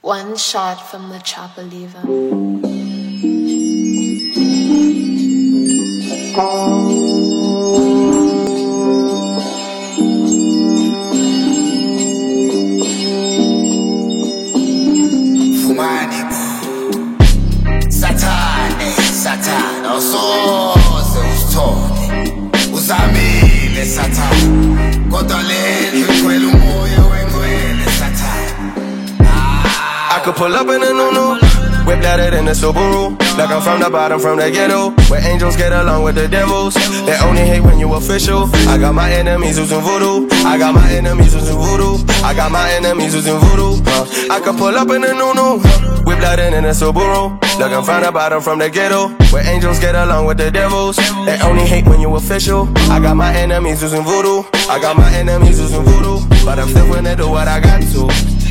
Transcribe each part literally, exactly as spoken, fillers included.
One shot from the chopper lever. Fumani Satane, Satan, awusoze usithole uzamile Satan kodwa leli ngcwele umoya wengcwele Satan. I could pull up in a new-new, whip that in a Subaru. Like I'm from the bottom, from the ghetto, where angels get along with the devils. They only hate when you official. I got my enemies using voodoo. I got my enemies using voodoo. I got my enemies using voodoo. Uh, I could pull up in a new-new, whip that in a Subaru. Like I'm from the bottom, from the ghetto, where angels get along with the devils. They only hate when you official. I got my enemies using voodoo. I got my enemies using voodoo. But I'm still gonna do what I got to.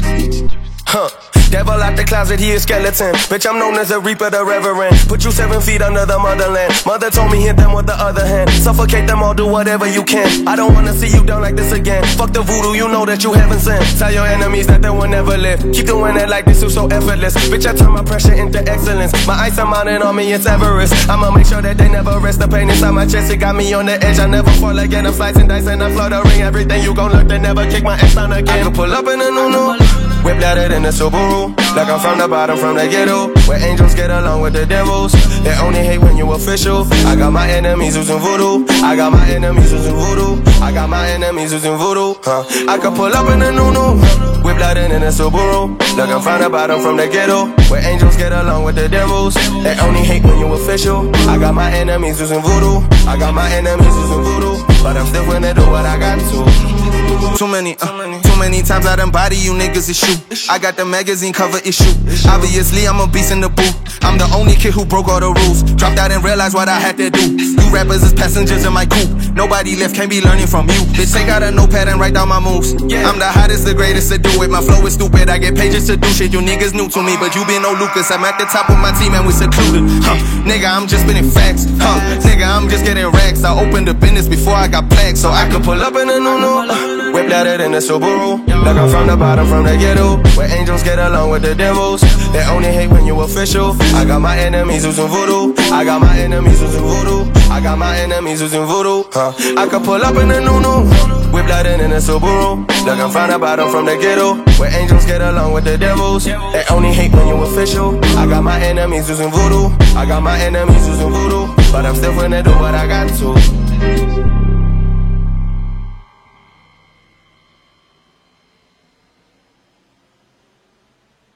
Huh. Devil out the closet, he a skeleton. Bitch, I'm known as a reaper, the reverend. Put you seven feet under the motherland. Mother told me hit them with the other hand. Suffocate them all, do whatever you can. I don't wanna see you down like this again. Fuck the voodoo, you know that you haven't sinned. Tell your enemies that they will never live. Keep doing it like this, you so effortless. Bitch, I turn my pressure into excellence. My ice I'm mounting on me, it's Everest. I'ma make sure that they never rest. The pain inside my chest, it got me on the edge. I never fall again, I'm slicing dice and I'm fluttering. Everything you gon' look, they never kick my ass down again. I can pull up in a new-new, whip that in a Subaru. Like I'm from the bottom, from the ghetto, where angels get along with the devils. They only hate when you official. I got my enemies using voodoo. I got my enemies using voodoo. I got my enemies using voodoo. Huh. I could pull up in a new-new, whip that in a Subaru. Like I'm from the bottom, from the ghetto, where angels get along with the devils. They only hate when you official. I got my enemies using voodoo. I got my enemies using voodoo. But I'm still gonna do what I got to. Too many, uh, too many times I done body you niggas is shoot. I got the magazine cover issue. Obviously I'm a beast in the booth. I'm the only kid who broke all the rules. Dropped out and realized what I had to do. You rappers is passengers in my coupe. Nobody left, can't be learning from you. Bitch, take out a notepad and write down my moves. I'm the hottest, the greatest to do it. My flow is stupid, I get pages to do shit. You niggas new to me, but you been no Lucas. I'm at the top of my team and we secluded. Huh, nigga, I'm just spitting facts. Huh, nigga, I'm just getting racks. I opened the business before I got plagued, so I could pull up in a new-new, whip that in a Subaru. Like I'm from the bottom, from the ghetto, where angels get along with the devils. They only hate when you official. I got my enemies using voodoo. I got my enemies using voodoo. I got my enemies using voodoo. Huh. I could pull up in a new-new, whip that in a Subaru. Like I'm from the bottom, from the ghetto, where angels get along with the devils. They only hate when you official. I got my enemies using voodoo. I got my enemies using voodoo. But I'm still gonna do what I got to.